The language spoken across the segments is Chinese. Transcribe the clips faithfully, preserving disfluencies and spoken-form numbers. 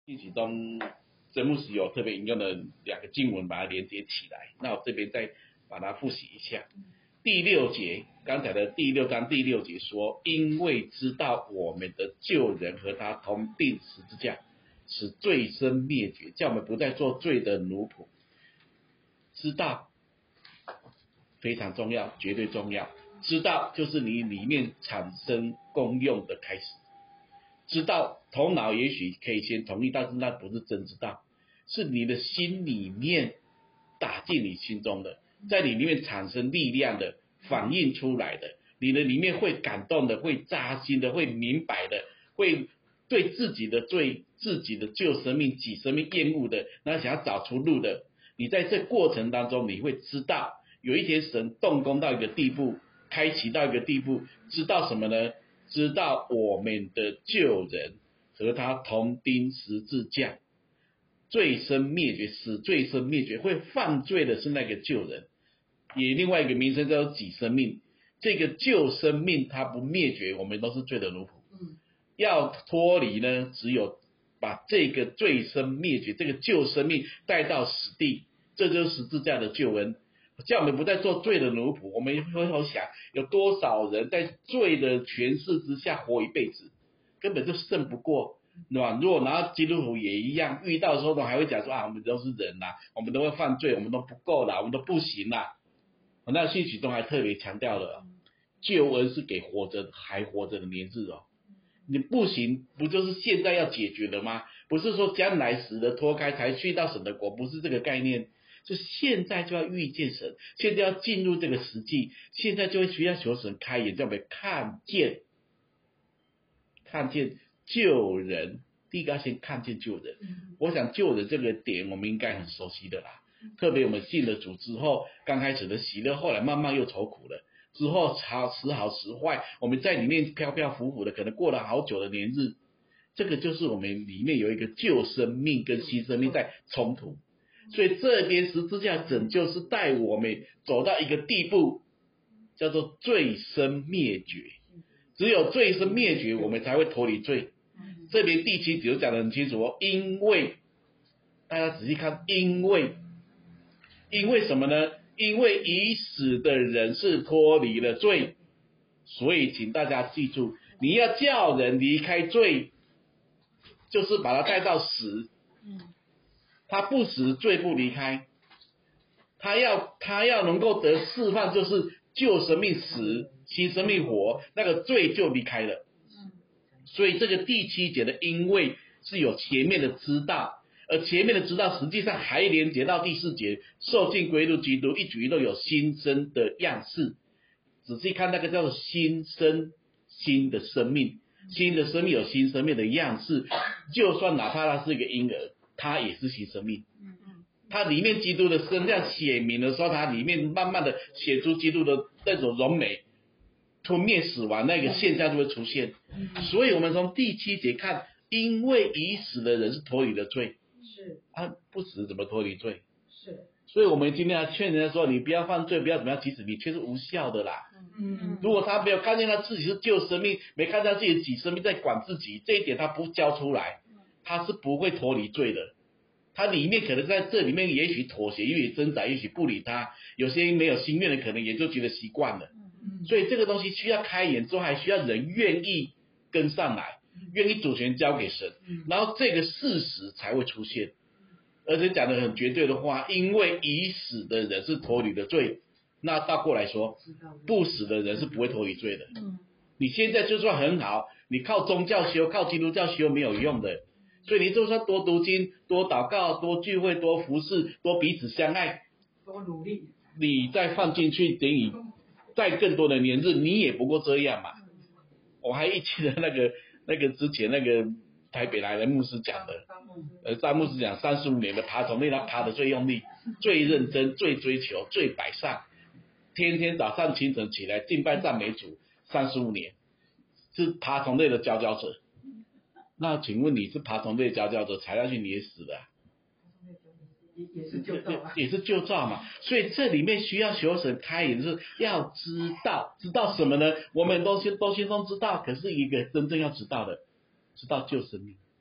信息中，真牧师有特别引用的两个经文，把它连接起来。那我这边再把它复习一下。第六节，刚才的第六章第六节说，因为知道我们的旧人和他同定十字架，使罪生灭绝，叫我们不再做罪的奴仆。知道非常重要，绝对重要。知道就是你里面产生功用的开始。知道头脑也许可以先同意，但是那不是真知道，是你的心里面打进你心中的，在你里面产生力量的，反映出来的，你的里面会感动的，会扎心的，会明白的，会对自己的罪、自己的旧生命、己生命厌恶的，然后想要找出路的。你在这过程当中，你会知道有一天神动工到一个地步，开启到一个地步，知道什么呢？知道我们的旧人和他同钉十字架，罪生灭绝，使罪生灭绝，会犯罪的是那个旧人，也另外一个名称叫做己生命。这个旧生命它不灭绝，我们都是罪的奴仆。嗯，要脱离呢，只有把这个罪生灭绝，这个旧生命带到死地，这就是十字架的救恩。叫我们不再做罪的奴仆。我们回头想，有多少人在罪的权势之下活一辈子，根本就胜不过，软弱。然后基督徒也一样，遇到的时候都还会讲说啊，我们都是人啦，我们都会犯罪，我们都不够啦，我们都不行啦。那信息中还特别强调了，救恩是给活着还活着的年日哦。你不行，不就是现在要解决的吗？不是说将来死的脱开才去到神的国，不是这个概念。就现在就要遇见神，现在要进入这个实际，现在就会需要求神开眼，叫我们看见，看见救人。第一个要先看见救人。我想救人这个点，我们应该很熟悉的啦。特别我们信了主之后，刚开始的喜乐，后来慢慢又愁苦了，之后时好时坏，我们在里面飘飘浮浮的，可能过了好久的年日。这个就是我们里面有一个旧生命跟新生命在冲突。所以这边十字架拯救是带我们走到一个地步，叫做罪生灭绝。只有罪生灭绝，我们才会脱离罪。这边第七节讲得很清楚哦，因为大家仔细看，因为因为什么呢？因为已死的人是脱离了罪，所以请大家记住，你要叫人离开罪，就是把他带到死。他不死，罪不离开。他要他要能够得释放，就是旧生命死，新生命活，那个罪就离开了。所以这个第七节的因为是有前面的知道，而前面的知道实际上还连接到第四节，受尽归入基督，一举一动有新生的样式。仔细看那个叫做新生，新的生命，新的生命有新生命的样式，就算哪怕他是一个婴儿，它也是新生命。它里面基督的身量显明的时候，它里面慢慢的显出基督的那种荣美，吞灭死亡那个现象就会出现。所以我们从第七节看，因为已死的人是脱离了罪，是他不死怎么脱离罪？是，所以我们今天要劝人家说，你不要犯罪，不要怎么样，其实你却是无效的啦。嗯，如果他没有看见他自己是旧生命，没看见自己的己生命在管自己，这一点他不交出来，他是不会脱离罪的。他里面可能在这里面也许妥协，也许挣扎，也许不理他，有些没有心愿的可能也就觉得习惯了。所以这个东西需要开眼之后，还需要人愿意跟上来，愿意主权交给神，然后这个事实才会出现。而且讲得很绝对的话，因为已死的人是脱离了罪，那倒过来说，不死的人是不会脱离罪的。你现在就算很好，你靠宗教修，靠基督教修没有用的。所以你就算多读经、多祷告、多聚会、多服侍、多彼此相爱，多努力，你再放进去，等你再更多的年日，你也不过这样嘛。我还记得那个那个之前那个台北来的牧师讲的，呃，张牧师讲三十五年的爬虫类，他爬的最用力、最认真、最追求、最摆上，天天早上清晨起来敬拜赞美主，三十五年是爬虫类的佼佼者。那请问你是爬虫类佼佼者，踩下去你也死了、啊，也也是旧造嘛，也是旧造嘛。所以这里面需要求神开眼，就是要知道，知道什么呢？我们都心都心中知道，可是一个真正要知道的，知道旧生命，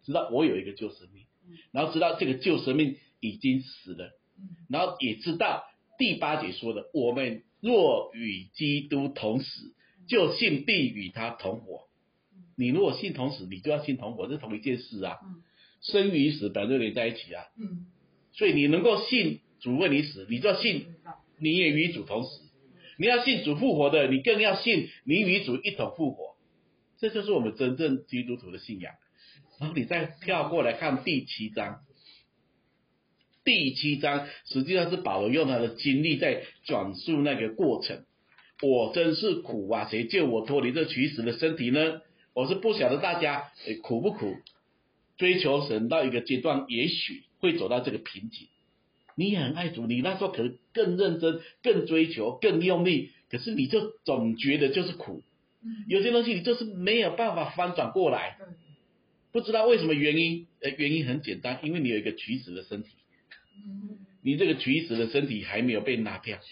知道我有一个旧生命，然后知道这个旧生命已经死了，然后也知道第八节说的，我们若与基督同死，就信必与他同活。你如果信同死，你就要信同活，这是同一件事啊。生与死本来就连在一起啊。所以你能够信主为你死，你就要信你也与主同死。你要信主复活的，你更要信你与主一同复活。这就是我们真正基督徒的信仰。然后你再跳过来看第七章，第七章实际上是保罗用他的经历在转述那个过程。我真是苦啊，谁救我脱离这取死的身体呢？我是不晓得大家苦不苦，追求神到一个阶段，也许会走到这个瓶颈。你也很爱主，你那时候可能更认真、更追求、更用力，可是你就总觉得就是苦。有些东西你就是没有办法翻转过来，不知道为什么原因。呃，原因很简单，因为你有一个取死的身体，你这个取死的身体还没有被拿掉，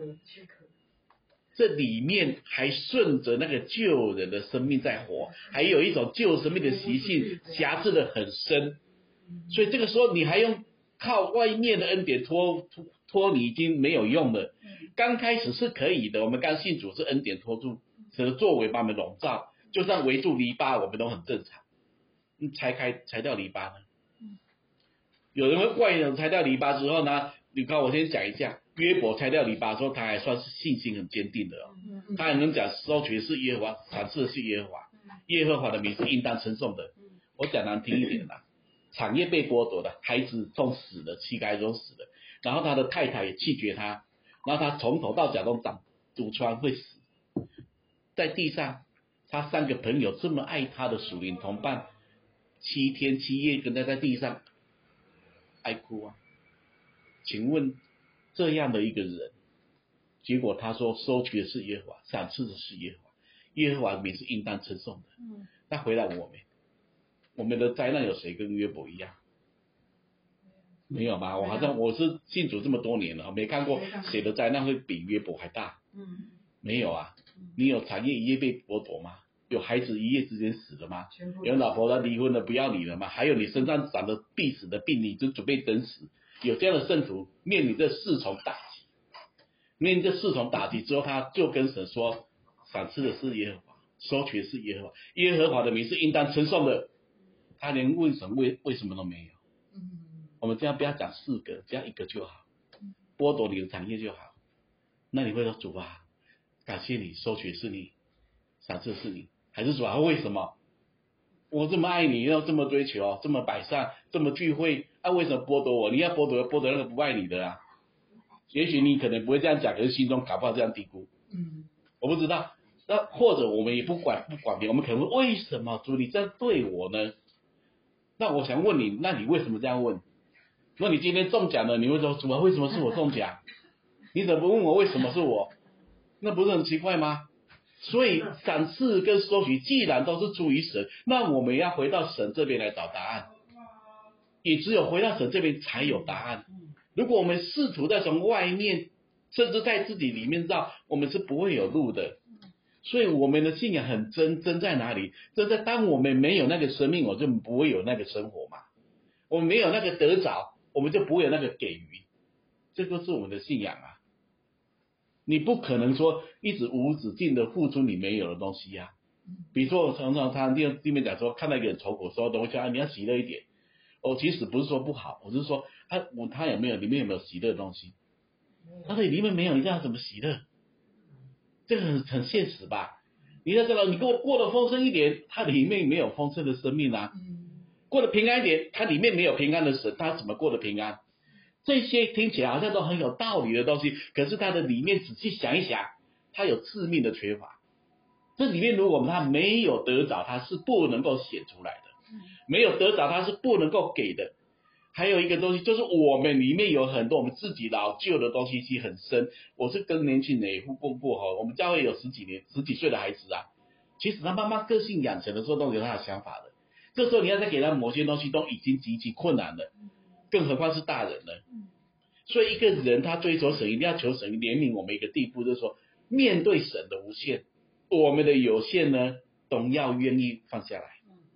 这里面还顺着那个旧人的生命在活，还有一种旧生命的习性辖制得很深，所以这个时候你还用靠外面的恩典拖拖拖你已经没有用了。刚开始是可以的，我们刚信主是恩典拖住，神的作为把我们笼罩，就算围住篱笆我们都很正常。拆开拆掉篱笆呢？有人会外人拆掉篱笆之后呢，你看我先讲一下，约伯拆掉篱笆之后，他还算是信心很坚定的哦，他还能讲收取的是耶和华，赏赐的是耶和华，耶和华的名是应当称颂的。我讲难听一点啦，产业被剥夺了，孩子都死了，膝盖都死了，然后他的太太也弃绝他，然后他从头到脚都长毒疮会死，在地上他三个朋友这么爱他的属灵同伴，七天七夜跟他在地上哀哭啊。请问这样的一个人，结果他说收取的是耶和华，赏赐的是耶和华，耶和华的名是应当称颂的。那回来我们我们的灾难有谁跟约伯一样？没有吧？我好像我是信主这么多年了，没看过谁的灾难会比约伯还大。没有啊。你有产业一夜被剥夺吗？有孩子一夜之间死了吗？有老婆他离婚了不要你了吗？还有你身上长着必死的病，你就准备等死。有这样的圣徒面临这四重打击，面临这四重打击之后，他就跟神说，赏赐的是耶和华，收取的是耶和华，耶和华的名是应当称颂的。他连问神为为什么都没有。我们这样不要讲四个，只要一个就好，剥夺你的产业就好。那你会说主啊，感谢你，收取的是你，赏赐的是你，还是主啊为什么？我这么爱你，要这么追求，这么摆上，这么聚会，啊为什么剥夺我？你要剥夺剥夺那个不爱你的啊。也许你可能不会这样讲，可是心中搞不好这样嘀咕。嗯，我不知道。那或者我们也不管不管别人，我们可能会为什么主你这样对我呢？那我想问你，那你为什么这样问？如果你今天中奖了，你会说主啊为什么是我中奖？你怎么不问我为什么是我？那不是很奇怪吗？所以赏赐跟收取既然都是出于神，那我们要回到神这边来找答案，也只有回到神这边才有答案。如果我们试图在从外面甚至在自己里面绕，我们是不会有路的。所以我们的信仰很真，真在哪里？真在当我们没有那个生命，我就不会有那个生活嘛。我们没有那个得着，我们就不会有那个给予，这就是我们的信仰啊。你不可能说一直无止境的付出你没有的东西呀、啊。比如说我常常他地地面讲说，看到一个人愁苦说东西啊，你要喜乐一点。哦，其实不是说不好，我是说他我他有没有里面有没有喜乐的东西？他的里面没有，你让他怎么喜乐？这个很很现实吧？你要知道，你给我过得丰盛一点，它里面没有丰盛的生命啊。过得平安一点，它里面没有平安的神，它怎么过得平安？这些听起来好像都很有道理的东西，可是它的里面仔细想一想，它有致命的缺乏。这里面如果它没有得着，它是不能够显出来的；没有得着，它是不能够给的。还有一个东西，就是我们里面有很多我们自己老旧的东西，其实很深。我是跟年轻人也互动过哈，我们教会有十几年、十几岁的孩子啊，其实他慢慢个性养成的时候，都有他的想法的。这时候你要再给他某些东西，都已经极其困难了，更何况是大人了。所以一个人他追求神，一定要求神怜悯我们一个地步，就是说面对神的无限，我们的有限呢，都要愿意放下来。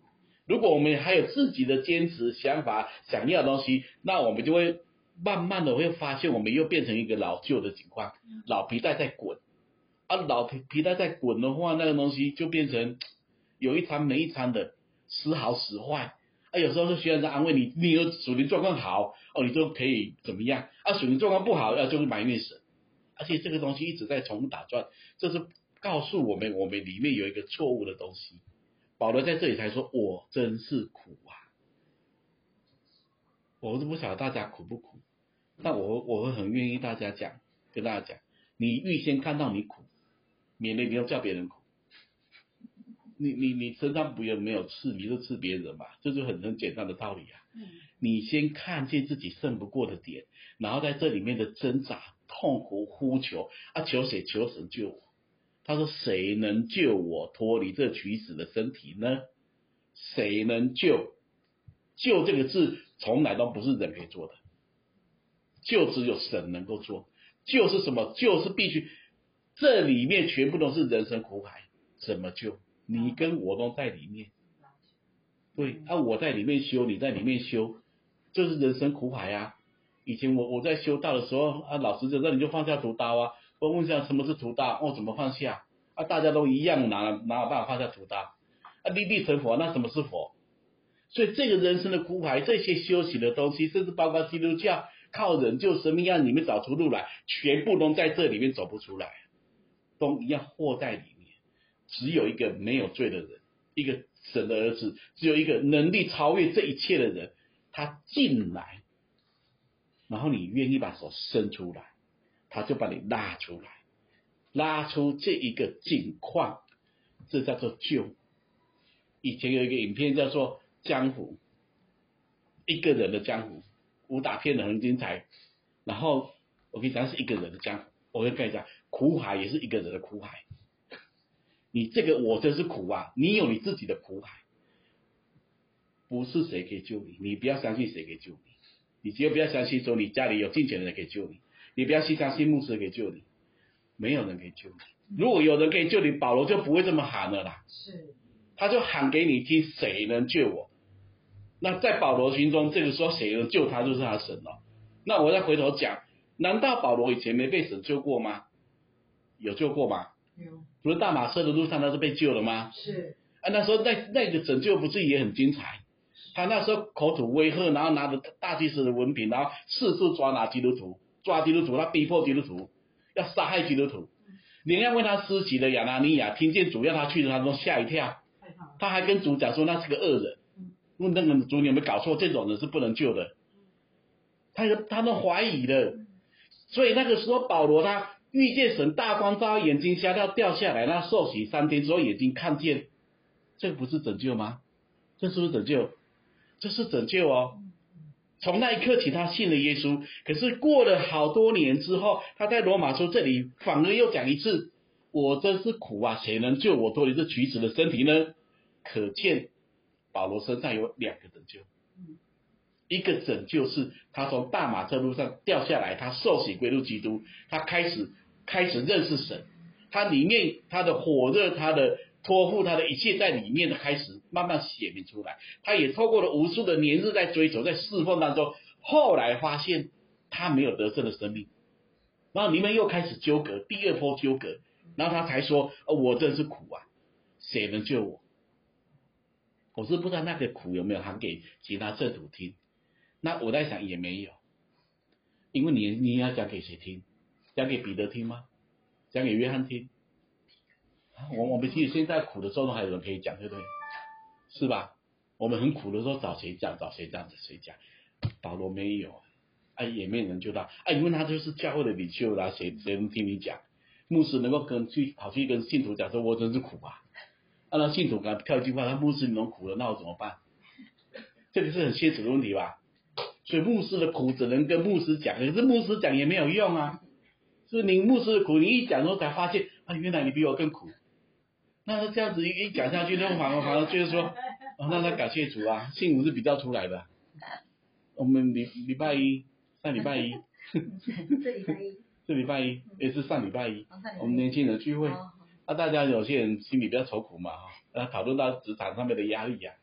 如果我们还有自己的坚持、想法、想要的东西，那我们就会慢慢的会发现，我们又变成一个老旧的情况，老皮带在滚。啊，老皮皮带在滚的话，那个东西就变成有一餐没一餐的，时好时坏。啊，有时候是学员在安慰你，你有属灵状况好，哦，你就可以怎么样？啊，属灵状况不好，要就是埋怨神。而且这个东西一直在重复打转，这是告诉我们，我们里面有一个错误的东西。保罗在这里才说：“我真是苦啊！”我是不晓得大家苦不苦，但我我会很愿意大家讲，跟大家讲，你预先看到你苦，免得你要叫别人苦。你你你身上不有没有刺，你就刺别人嘛，这就很很简单的道理啊。嗯、你先看见自己胜不过的点，然后在这里面的挣扎、痛苦、呼求啊，求谁？求神救我。他说：“谁能救我脱离这取死的身体呢？谁能救？救这个字从来都不是人可以做的，救只有神能够做。救是什么？救是必须，这里面全部都是人生苦海，怎么救？你跟我都在里面，对，啊，我在里面修，你在里面修，这是人生苦海啊。以前我我在修道的时候，啊，老师就说你就放下屠刀啊。我问一下什么是屠刀？哦，怎么放下？啊，大家都一样，哪哪有办法放下屠刀？啊，立地成佛，那什么是佛？所以这个人生的苦海，这些修行的东西，甚至包括基督教靠人救生命，让你们找出路来，全部都在这里面走不出来，都一样祸在里面。只有一个没有罪的人，一个神的儿子，只有一个能力超越这一切的人，他进来，然后你愿意把手伸出来，他就把你拉出来，拉出这一个境况，这叫做救。以前有一个影片叫做江湖，一个人的江湖，武打片的很精彩。然后我跟你讲是一个人的江湖，我会跟你讲苦海也是一个人的苦海。你这个我真是苦啊，你有你自己的苦海，不是谁可以救你，你不要相信谁可以救你，你只要不要相信说你家里有金钱的人可以救你，你不要去相信牧师可以救你，没有人可以救你。如果有人可以救你，保罗就不会这么喊了啦。是，他就喊给你听，谁能救我？那在保罗心中，这个时候谁能救他就是他神了。那我再回头讲，难道保罗以前没被神救过吗？有救过吗？有。不是大马色的路上他是被救了吗？是。啊，那时候那那个拯救不是也很精彩？他那时候口吐威吓，然后拿着大祭司的文凭，然后四处抓拿基督徒，抓基督徒，他逼迫基督徒，要杀害基督徒。连要为他施洗的亚拿尼亚听见主要他去的，他都吓一跳。他还跟主讲说那是个恶人，问那个主你有没有搞错？这种人是不能救的。他他都怀疑了，所以那个时候保罗他遇见神大光照，眼睛瞎掉掉下来，那受洗三天之后眼睛看见，这不是拯救吗？这是不是拯救？这是拯救哦。从那一刻起，他信了耶稣。可是过了好多年之后，他在罗马书这里反而又讲一次：“我真是苦啊，谁能救我脱离这取死的身体呢？”可见保罗身上有两个拯救，一个拯救是他从大马色路上掉下来，他受洗归入基督，他开始开始认识神，他里面他的火热，他的托付，他的一切在里面的开始慢慢显明出来。他也透过了无数的年日在追求，在侍奉当中，后来发现他没有得胜的生命，然后你们又开始纠葛，第二波纠葛，然后他才说：“哦，我真是苦啊，谁能救我？”我是不知道那个苦有没有喊给其他圣徒听，那我在想也没有，因为你你要讲给谁听？讲给彼得听吗？讲给约翰听？我我们其实现在苦的时候都还有人可以讲，对不对？是吧？我们很苦的时候找谁讲？找谁讲？找谁讲？保罗没有，啊也没有人救他，啊因为他就是教会的领袖啦，谁谁能听你讲？牧师能够跟去跑去跟信徒讲说，我真是苦啊。啊，那信徒给他跳一句话，他牧师你能苦了，那我怎么办？这个是很现实的问题吧？所以牧师的苦只能跟牧师讲，可是牧师讲也没有用啊。所以你牧师的苦，你一讲之后才发现，啊，原来你比我更苦。那这样子一一讲下去，那反而反而就是说，哦，那他感谢主啊，幸福是比较出来的。我们礼礼拜一，上礼拜一， 这礼拜一， 这礼拜一也是上礼拜一，我们年轻人聚会。那、啊、大家有些人心里比较愁苦嘛，哈，讨论到职场上面的压力呀、啊，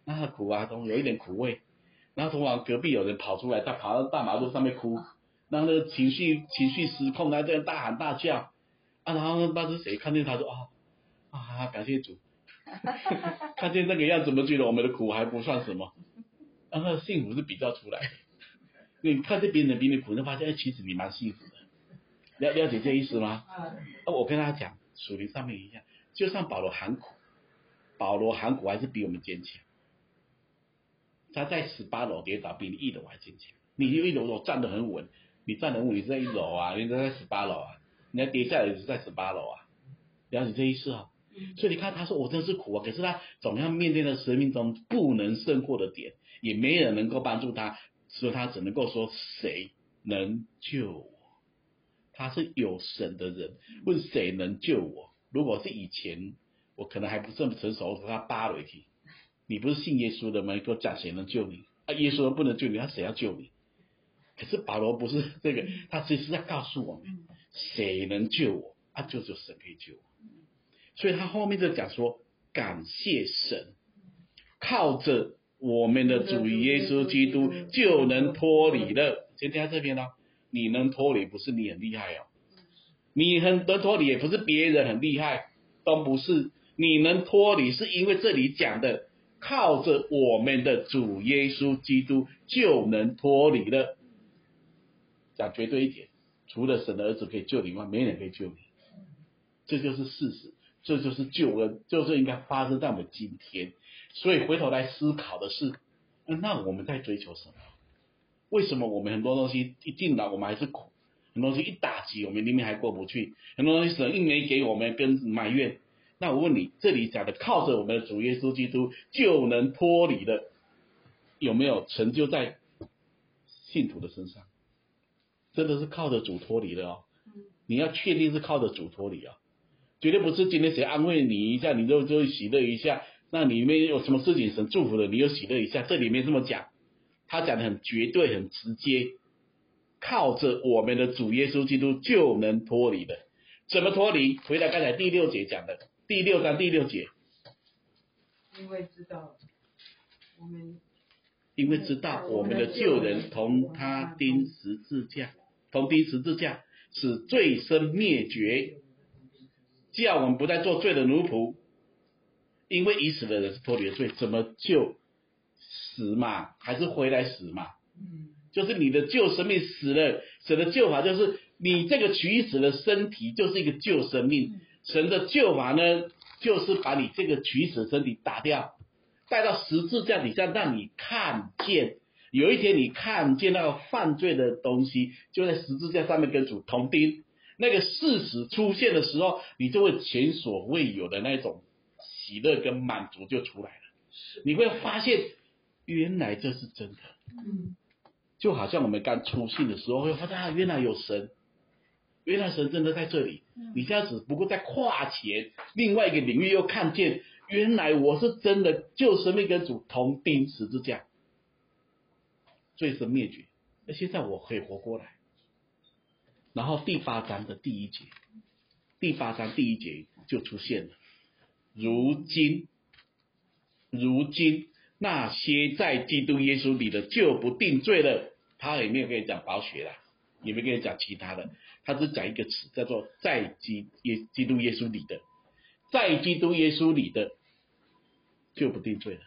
那他苦啊，都有一点苦味。然后突然隔壁有人跑出来，他跑到大马路上面哭，然后那个情绪情绪失控，他这样大喊大叫啊，然后不知道是谁看见他说啊啊，感谢主，看见这个样子，我们觉得我们的苦还不算什么，然后幸福是比较出来的。你看见别人比你苦，就发现哎，其实你蛮幸福的。了了解这意思吗？啊，我跟他讲，属灵上面一样，就算保罗喊苦，保罗喊苦还是比我们坚强。他在十八楼跌倒，比你一楼还坚强。你一楼楼站得很稳，你站得很稳，你在一楼啊，你在十八楼啊，你要跌下来也是在十八楼啊，了解这意思啊？所以你看，他说我真是苦啊，可是他总要面对在生命中不能胜过的点，也没人能够帮助他，所以他只能够说谁能救我？他是有神的人，问谁能救我？如果是以前，我可能还不这么成熟，他扒了一题。你不是信耶稣的吗？你给我讲谁能救你？啊，耶稣不能救你，他谁要救你？可是保罗不是这个，他其实是在告诉我们，谁能救我？啊，就只有神可以救我。所以他后面就讲说，感谢神，靠着我们的主耶稣基督就能脱离了。先听到这边哦，你能脱离不是你很厉害哦，你很能脱离也不是别人很厉害，都不是，你能脱离是因为这里讲的。靠着我们的主耶稣基督就能脱离了。讲绝对一点，除了神的儿子可以救你外，没人可以救你。这就是事实，这就是救恩，就是应该发生在我们今天。所以回头来思考的是，那我们在追求什么？为什么我们很多东西一进来我们还是苦，很多东西一打击我们里面还过不去，很多东西神一没给我们跟埋怨。那我问你，这里讲的靠着我们的主耶稣基督就能脱离了，有没有成就在信徒的身上？真的是靠着主脱离了哦。你要确定是靠着主脱离啊、哦，绝对不是今天谁安慰你一下，你就就喜乐一下。那里面有什么事情神祝福了，你又喜乐一下。这里面这么讲，他讲的很绝对、很直接，靠着我们的主耶稣基督就能脱离的。怎么脱离？回到刚才第六节讲的。第六章第六节， 因为知道我们， 因为知道我们的救人同他钉十字架，同钉十字架，使罪身灭绝，叫我们不再做罪的奴仆。因为已死的人是脱离了罪，怎么就死嘛？还是回来死嘛？就是你的旧生命死了，神的救法就是你这个取死的身体就是一个旧生命。神的救法呢，就是把你这个取死的身体打掉，带到十字架底下，让你看见。有一天你看见那个犯罪的东西，就在十字架上面跟主同钉。那个事实出现的时候，你就会前所未有的那种喜乐跟满足就出来了。你会发现，原来这是真的。就好像我们刚出信的时候，会发现啊，原来有神。原来神真的在这里，你现在只不过在跨前另外一个领域又看见，原来我是真的救生命跟主同钉十字架，罪身灭绝，那现在我可以活过来。然后第八章的第一节，第八章第一节就出现了，如今，如今那些在基督耶稣里的就不定罪了。他也没有跟你讲宝血啦，也没跟你讲其他的。他只讲一个词，叫做在基耶基督耶稣里的，在基督耶稣里的就不定罪了。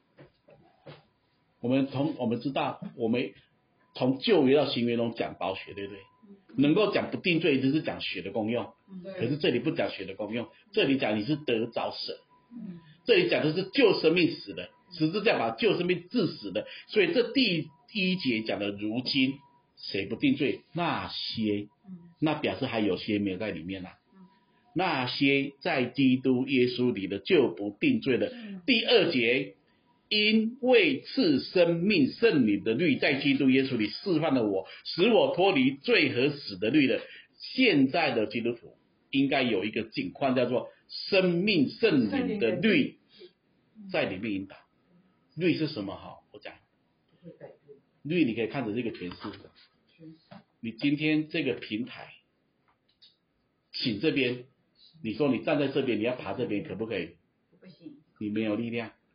我们从我们知道，我们从旧约到新约中讲宝血，对不对？能够讲不定罪，就是讲血的功用。可是这里不讲血的功用，这里讲你是得着神。这里讲的是旧生命死的，十字架把旧生命治死的。所以这第一节讲的如今。谁不定罪？那些，那表示还有些没有在里面啦、啊。那些在基督耶稣里的就不定罪了。第二节，因为赐生命圣灵的律在基督耶稣里释放了我，使我脱离罪和死的律了。现在的基督徒应该有一个景况，叫做生命圣灵的律在里面引导。律是什么？好，我讲。律你可以看着这个诠释。你今天这个平台，请这边，你说你站在这边，你要爬这边，可不可以？ 不行， 你没有力量。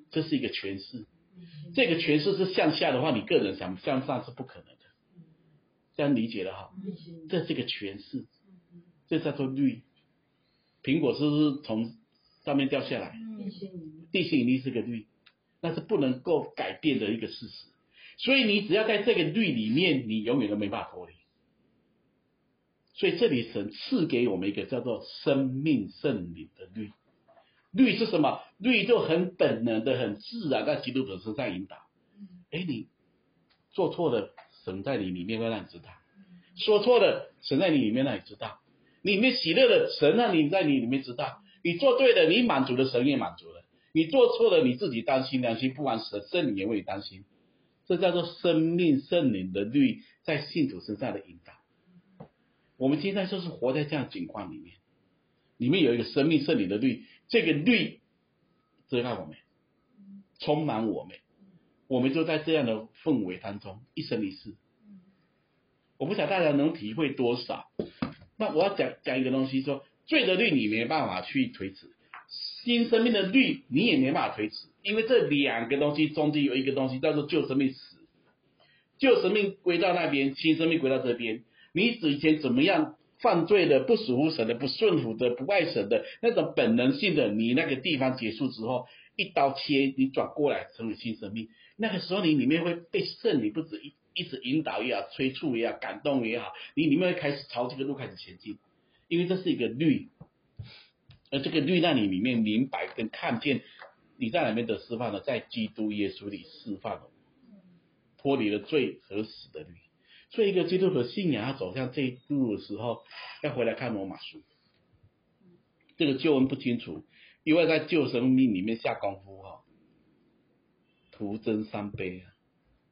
这是一个诠释。这个诠释是向下的话，你个人想向上是不可能的。这样理解了哈？这是一个诠释，这叫做律。苹果是不是从上面掉下来？地心引力是个律，那是不能够改变的一个事实。所以你只要在这个律里面，你永远都没办法脱离。所以这里神赐给我们一个叫做生命圣灵的律。律是什么？律就很本能的、很自然在基督徒身上引导。哎，你做错了，神在你里面会让你知道；说错了，神在你里面让你知道；你里面喜乐了，神让你在你里面知道；你做对了，你满足了，神也满足了；你做错了，你自己担心，良心不安，神圣灵也为你担心。这叫做生命圣灵的律在信徒身上的引导。我们现在就是活在这样的境况里面，里面有一个生命圣灵的律，这个律遮盖我们，充满我们，我们就在这样的氛围当中一生一世。我不晓得大家能体会多少。那我要讲讲一个东西，说罪的律你没办法去推迟，新生命的律你也没办法推迟，因为这两个东西中间有一个东西叫做旧生命死，旧生命归到那边，新生命归到这边。你以前怎么样犯罪的、不属乎神的、不顺服的、不爱神的那种本能性的，你那个地方结束之后，一刀切，你转过来成为新生命。那个时候你里面会被圣灵不止一一直引导也好、催促也好、感动也好，你里面会开始朝这个路开始前进，因为这是一个律，而这个律让你里面明白跟看见你在哪边得释放了，在基督耶稣里释放了，脱离了罪和死的律。所以一个基督徒信仰要走向这一路的时候，要回来看罗马书。这个救恩不清楚，因为在救生命里面下功夫哈，徒增伤悲啊，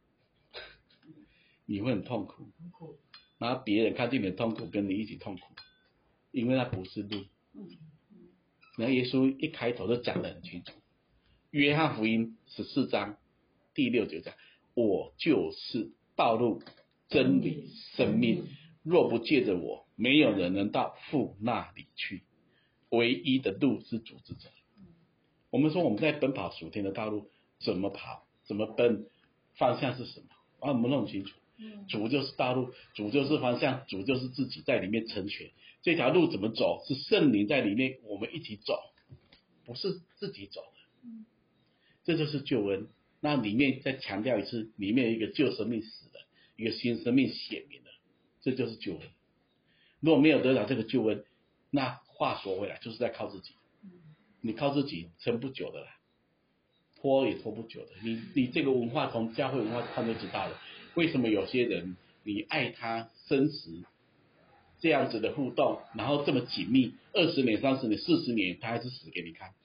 你会很痛苦，然后别人看见你的痛苦，跟你一起痛苦，因为那不是路。然后耶稣一开头就讲得很清楚，约翰福音十四章第六节讲，我就是道路、真理、生命，若不借着我，没有人能到父那里去。唯一的路是主之者。我们说我们在奔跑属天的道路，怎么跑，怎么奔，方向是什么？啊，我们弄清楚。主就是道路，主就是方向，主就是自己在里面成全。这条路怎么走，是圣灵在里面，我们一起走，不是自己走的。这就是救恩。那里面再强调一次，里面有一个旧生命死了，一个新生命显明了，这就是救恩。如果没有得到这个救恩，那话说回来，就是在靠自己。你靠自己撑不久的啦，拖也拖不久的。你你这个文化从教会文化看就知道了，为什么有些人你爱他生死这样子的互动，然后这么紧密，二十年、三十年、四十年，他还是死给你看。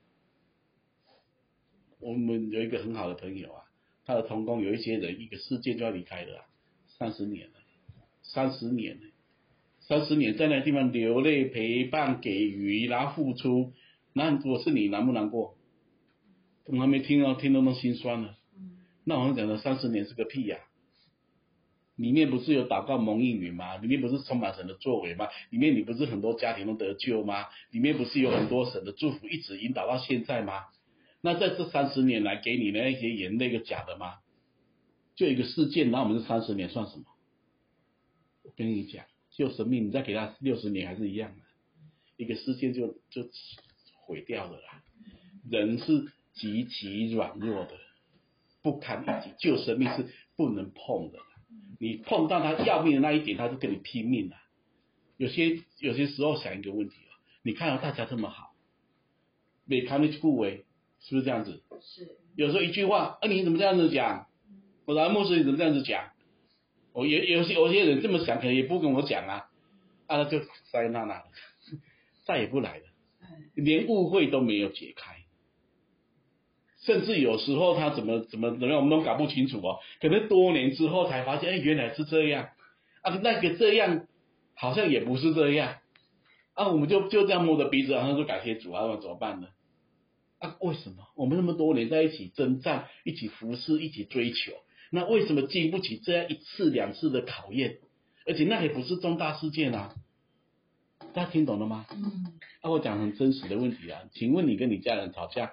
我们有一个很好的朋友啊，他的同工有一些人一个事件就要离开了啊，三十年了，三十年了。三十年在那个地方流泪陪伴给予然后付出，那如果是你难不难过？我还没听到听到都心酸了。那我们讲的三十年是个屁呀、啊！里面不是有祷告蒙应允吗？里面不是充满神的作为吗？里面你不是很多家庭都得救吗？里面不是有很多神的祝福一直引导到现在吗？那在这三十年来给你的那些眼泪个假的吗？就一个事件，那我们这三十年算什么？我跟你讲。救生命，你再给他六十年还是一样的，一个事件就就毁掉了啦。人是极其软弱的，不堪一击，救生命是不能碰的。你碰到他要命的那一点，他就跟你拼命了。有些有些时候想一个问题啊，你看到大家这么好，没看得顾为，是不是这样子？ 是。 有时候一句话，啊你怎么这样子讲？我说牧师你怎么这样子讲？我有有些有些人这么想，可能也不跟我讲啊，啊就塞那那，再也不来了，连误会都没有解开，甚至有时候他怎么怎么怎么样，我们都搞不清楚哦，可能多年之后才发现，哎，原来是这样啊，那个这样好像也不是这样啊，我们就就这样摸着鼻子，然后就感谢主啊，那怎么办呢？啊，为什么我们那么多年在一起征战，一起服侍，一起追求？那为什么经不起这样一次两次的考验？而且那也不是重大事件啊，大家听懂了吗？嗯。那、啊、我讲很真实的问题啊，请问你跟你家人吵架，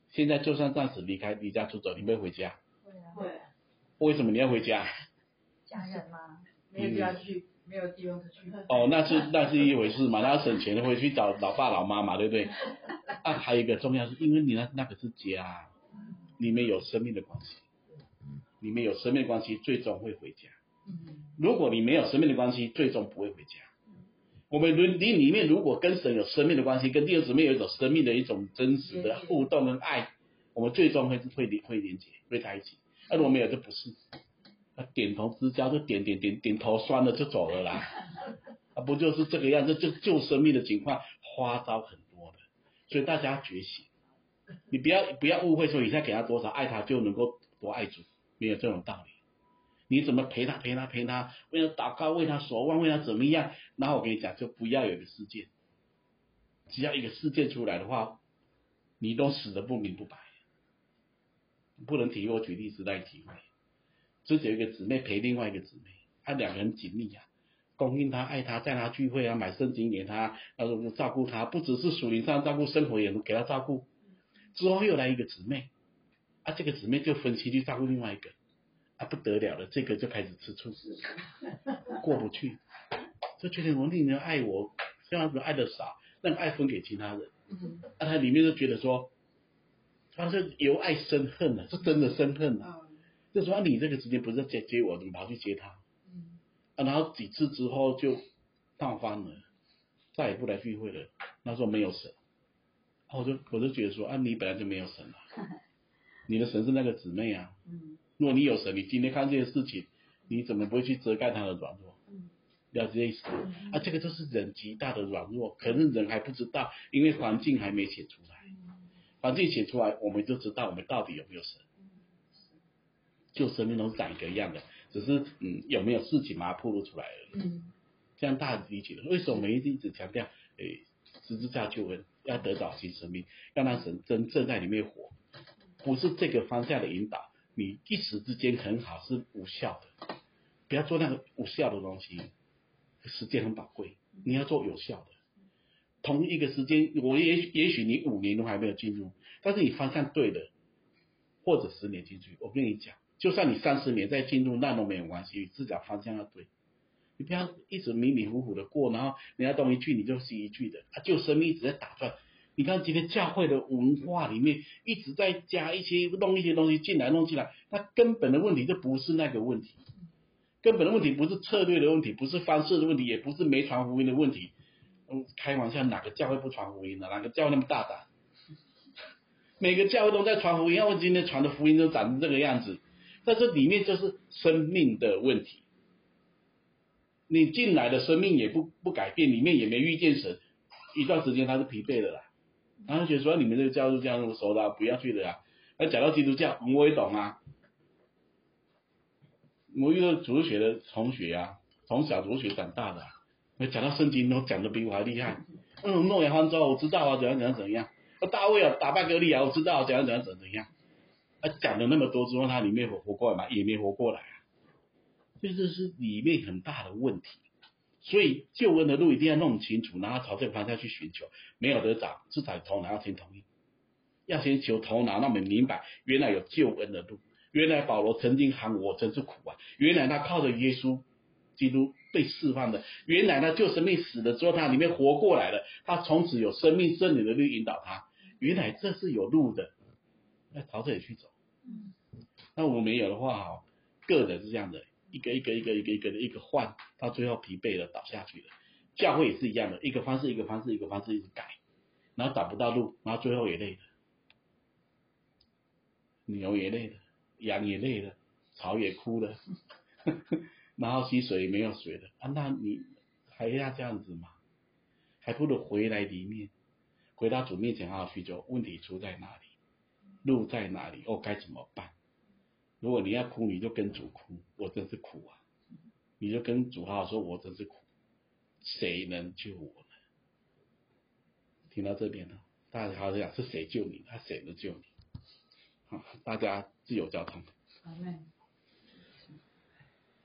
现在就算暂时离开离家出走，你会回家？ 会啊， 会啊， 为什么你要回家？ 家人吗？ 没有地方去，没有地方可去。 哦，那是那是一回事嘛，那省钱回去找老爸老妈嘛，对不对？啊，还有一个重要是，因为你那那个是家，里面有生命的关系，里面有生命的关系，最终会回家。 嗯， 如果你没有生命的关系，最终不会回家。我们伦理里面如果跟神有生命的关系，跟弟兄姊妹有一种生命的一种真实的互动跟爱，我们最终会会连会连接，会在一起。那如果没有，就不是。那点头之交就点点点点头酸了就走了啦，啊，不就是这个样子？就救生命的情况花招很多的，所以大家觉醒。你不要不要误会说你现在给他多少爱他就能够多爱主，没有这种道理。你怎么陪他陪他陪他，为他祷告，为他守望，为他怎么样？然后我跟你讲，就不要有一个事件，只要一个事件出来的话，你都死得不明不白，不能体会。我举例子来体会。之前有一个姊妹陪另外一个姊妹，她两个人紧密啊，供应她、爱她，带她聚会啊，买圣经给她，然后照顾她，不只是属灵上照顾，生活也给她照顾。之后又来一个姊妹，啊，这个姊妹就分期去照顾另外一个。啊，不得了了，这个就开始吃醋，过不去，就觉得我另人爱我，这样子爱的少，让爱分给其他人，啊，他里面就觉得说，他是由爱生恨了，是真的生恨了，就说、啊、你这个时间不是接接我，你跑去接他，啊，然后几次之后就闹翻了，再也不来聚会了，他说没有神，啊、我就我就觉得说啊，你本来就没有神了，你的神是那个姊妹啊。如果你有神，你今天看这些事情，你怎么不会去遮盖他的软弱？了解这意思吗？啊，这个就是人极大的软弱，可是人还不知道，因为环境还没显出来。环境显出来，我们就知道我们到底有没有神。就生命都是长一个样的，只是嗯有没有事情把它暴露出来而已。这样大家理解了为什么我们一直强调，诶，十字架救恩要得到新生命，要让神真正在里面活，不是这个方向的引导。你一时之间很好是无效的，不要做那个无效的东西，时间很宝贵，你要做有效的。同一个时间，我也也许你五年都还没有进入，但是你方向对了，或者十年进去，我跟你讲，就算你三十年再进入，那都没有关系，至少方向要对。你不要一直迷迷糊糊的过，然后人家动一句你就西一句的，啊，就生命一直在打转。你看今天教会的文化里面一直在加一些弄一些东西进来弄进来，那根本的问题就不是那个问题，根本的问题不是策略的问题，不是方式的问题，也不是没传福音的问题。嗯，开玩笑，哪个教会不传福音的？哪个教会那么大胆？每个教会都在传福音，要不今天传的福音都长成这个样子，在这里面就是生命的问题。你进来的生命也不不改变，里面也没遇见神，一段时间他是疲惫的啦。然后觉得说你们这个教都这样那么熟的，不要去的啦。那讲到基督教，我也懂啊。我遇到主日学的同学啊，从小主日学长大的、啊，那讲到圣经都讲得比我还厉害。嗯，诺亚方舟我知道啊，怎样怎样怎样。大卫啊，打败歌利亚我知道，怎样怎样怎样怎样。他讲了那么多之后，他里面活活过来嘛，也没活过来啊。所以这是里面很大的问题。所以救恩的路一定要弄清楚，然后朝这个方向去寻求。没有得找，至少头脑要先同意，要先求头脑，让我们明白原来有救恩的路。原来保罗曾经喊我真是苦啊！原来他靠着耶稣基督被释放的，原来他救生命死了之后，他里面活过来了，他从此有生命真理的路引导他。原来这是有路的，要朝这里去走。那我们没有的话，哈，个人是这样的。一个一个一个一个一个的一个换，到最后疲惫了倒下去了。教会也是一样的，一个方式一个方式一个方式一直改，然后找不到路，然后最后也累了，牛也累了，羊也累了，草也枯了，然后溪水也没有水了啊！那你还要这样子吗？还不如回来里面，回到主面前好好去做。问题出在哪里？路在哪里？哦，该怎么办？如果你要哭，你就跟主哭，我真是苦啊！你就跟主好好说，我真是苦，谁能救我呢？听到这边了，大家好好讲，是谁救你？他谁能救你？好，大家自由交通。 阿们。